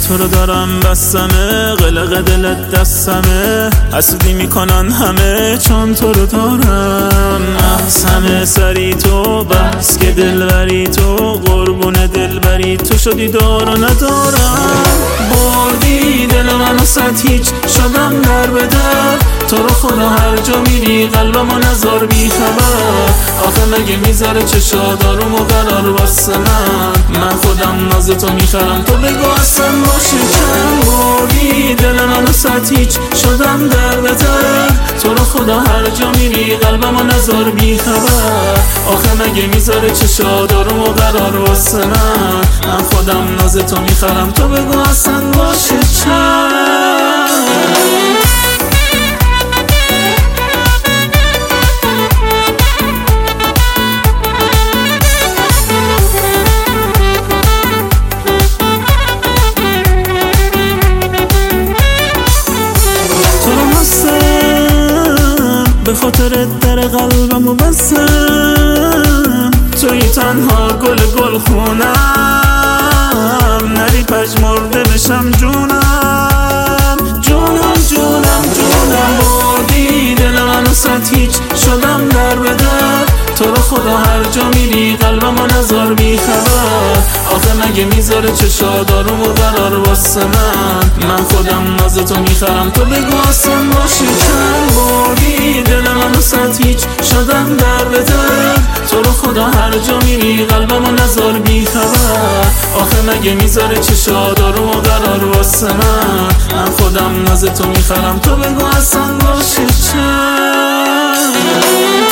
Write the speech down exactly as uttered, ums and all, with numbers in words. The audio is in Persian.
تو رو دارم بسمه، قلق دلت دستمه، حسودی میکنن همه چون تو رو دارم. محض همه سری تو، بس که دلبری تو، قربون دلبری تو شدی دار و ندارم. بردی دل منو صد هیچ شدم در به در، تو رو خدا هر جا میری قلبمو نذار بی خبر. آخه مگه میذاره چشات آروم و قرار واسه من؟ من خودم ناز تو میخرم، تو بگو اصلا باشه چند. بردی دل منو صد هیچ شدم در به در، تو رو خدا هر جا میری قلبمو نذار بی خبر. آخه مگه میذاره چشات آروم و قرار واسه من؟ من خودم ناز تو میخرم، تو بگو اصلا باشه چند. به خاطر در قلبمو بستم، توی تنها گل گل خونم، نری پژمرده بشم جونم جونم جونم جونم. بردی دل منو صد هیچ شدم در به در، تو رو خدا هر جا میری قلبمو نذار بی خبر. آخه مگه میذاره چشات آروم و قرار واسه من؟ من خودم ناز تو میخرم، تو بگو اصلا باشه چند. بردی دل منو صد هیچ شدم در به در، تو رو خدا هر جا میری قلبمو نذار بی خبر. آخه مگه میذاره چشات آروم و قرار واسه من؟ من خودم ناز تو میخرم، تو بگو اصلا باشه چند.